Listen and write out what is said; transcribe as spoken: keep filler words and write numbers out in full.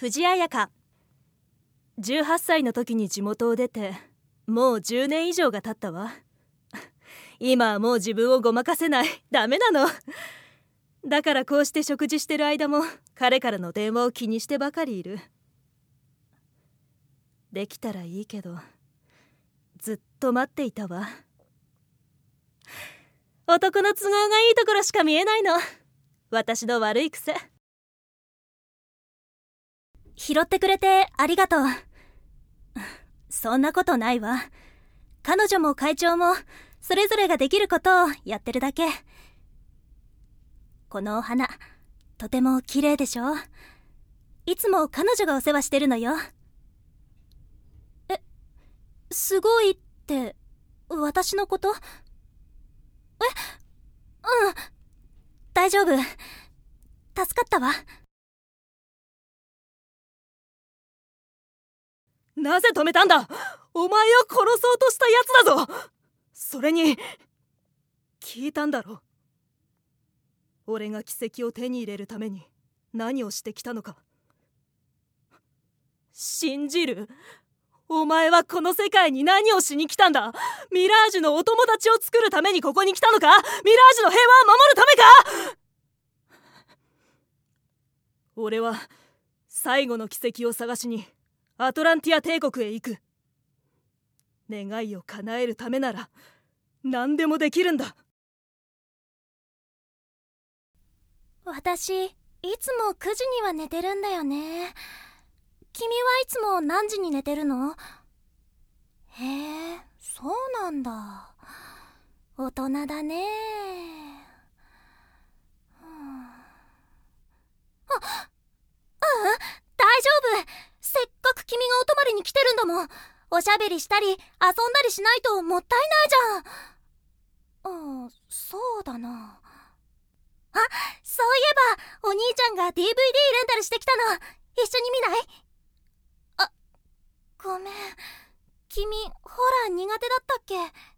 藤あやか。じゅうはっさいの時に地元を出てもうじゅうねん以上が経ったわ。今はもう自分をごまかせない。ダメなの。だからこうして食事してる間も彼からの電話を気にしてばかりいる。できたらいいけどずっと待っていたわ。男の都合がいいところしか見えないの。私の悪い癖。拾ってくれてありがとう。そんなことないわ。彼女も会長もそれぞれができることをやってるだけ。このお花とても綺麗でしょ。いつも彼女がお世話してるのよ。え、すごいって私のこと？え、うん、大丈夫。助かったわ。なぜ止めたんだ？お前を殺そうとしたやつだぞ。それに聞いたんだろ。俺が奇跡を手に入れるために何をしてきたのか。信じる？お前はこの世界に何をしに来たんだ？ミラージュのお友達を作るためにここに来たのか？ミラージュの平和を守るためか？俺は最後の奇跡を探しにアトランティア帝国へ行く。願いを叶えるためなら何でもできるんだ。 私いつもくじには寝てるんだよね。君はいつも何時に寝てるの？へえ、そうなんだ。大人だね。うん、あ、ううん、大丈夫。せっかく君がお泊まりに来てるんだもん。おしゃべりしたり遊んだりしないともったいないじゃん。あ、そうだな。あ、そういえばお兄ちゃんが ディーブイディー レンタルしてきたの。一緒に見ない？あ、ごめん。君ホラー苦手だったっけ？